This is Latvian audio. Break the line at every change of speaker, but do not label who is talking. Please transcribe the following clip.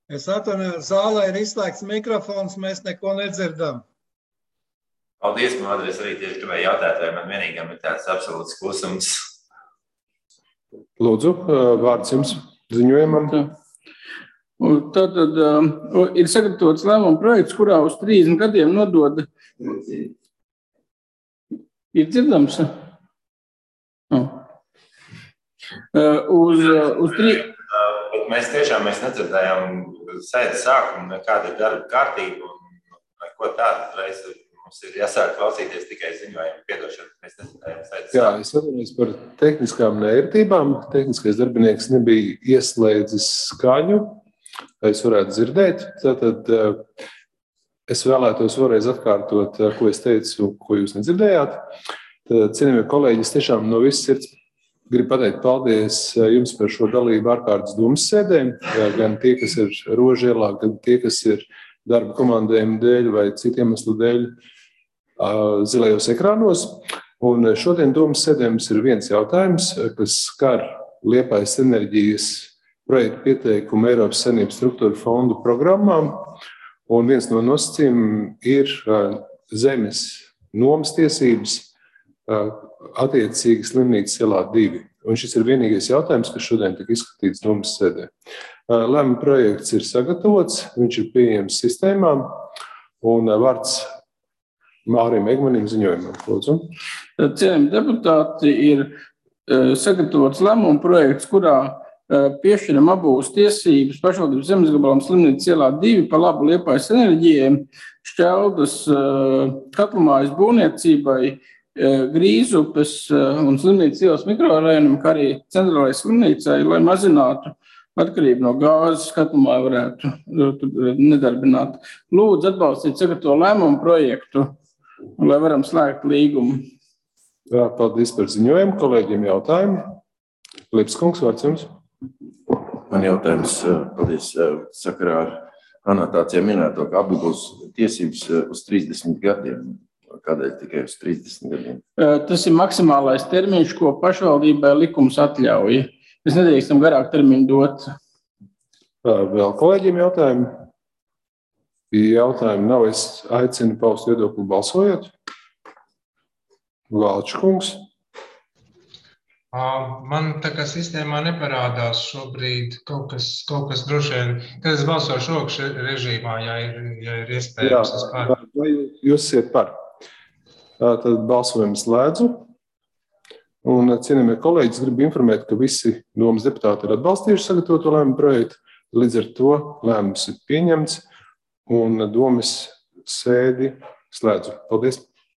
Es atvainojos, zālē ir izslēgts mikrofons, mēs neko nedzirdam.
Paldies, Madris, arī tieši gribēju jautāt, vai man vienīgam ir tāds absolūts klusums.
Lūdzu, vārds jums ziņojumam.
Tad ir sagatavots lēmuma projekts, kurā uz 30 gadiem nodod. Ir dzirdams?
Bet mēs tiešām nedzirdējām sēdes sākumu, kāda ir darba kārtība un ko tādu. Reiz mums ir jāsāk klausīties tikai ziņojumu. Piedošanu, mēs nedzirdējām sēdes sākumu.
Jā, es atvainojos par tehniskām neērtībām. Tehniskais darbinieks nebija ieslēdzis skaņu, lai es varētu dzirdēt. Tātad es vēlētos vēlreiz atkārtot, ko es teicu, ko jūs nedzirdējāt. Cienījamie kolēģi, es tiešām no visas sirds gribu pateikt paldies jums par šo dalību ārkārtas domas sēdēm, gan tie, kas ir Rožielā, gan tie, kas ir darba komandējuma dēļ vai citu iemeslu dēļ zilajos ekrānos. Un šodien domas sēdēm ir viens jautājums, kas skar Liepājas enerģijas projektu pieteikumu Eiropas Savienības struktūra fondu programmām. Un viens no nosacījumiem ir zemes nomas tiesības attiecīgi slimnīcas ielā 2. Un šis ir vienīgais jautājums, kas šodien tika izskatīts domas sēdē. Lēmuma projekts ir sagatavots, viņš ir pieejams sistēmām, un vārds Mārim Egmanim ziņojumam. Lūdzu.
Cienījami deputāti, ir sagatavots lēmuma projekts, kurā piešķiram abūs tiesības pašvaldības zemesgabalam slimnīcas ielā 2 pa labu Liepājas enerģijai, Šķeldas katlamājas būvniecībai, Grīzupes un slimnīcas ielas mikrorajonam, kā arī centrālajai slimnīcai, lai mazinātu atkarību no gāzes, katlamāja varētu nedarbināt. Lūdzu atbalstīt sagatavo lēmumu projektu, lai varam slēgt līgumu.
Jā, paldies par ziņojumu. Kolēģiem jautājumu. Lipskungs, vārds jums.
Man jautājums, paldies, sakarā ar anotācijā minēto, ka abi būs tiesības uz 30 gadiem. Kādēļ tikai uz 30 gadiem?
Tas ir maksimālais termiņš, ko pašvaldībai likums atļauj. Mēs nedrīkstam garāk termiņu dot.
Vēl kolēģiem jautājumi? Ja jautājumi nav, es aicinu paust viedokli balsojot. Valčkungs.
Man tā kā sistēmā neparādās šobrīd kaut kas droši vien, kad es balsošu roku režīmā, ja ir iespējams.
Jā, vai jūs esat par? Tad balsojumu slēdzu. Un, cienījamie kolēģi, gribu informēt, ka visi domas deputāti ir atbalstījuši sagatavoto lēmumu projektu. Līdz ar to lēmums ir pieņemts un domas sēdi slēdzu. Paldies!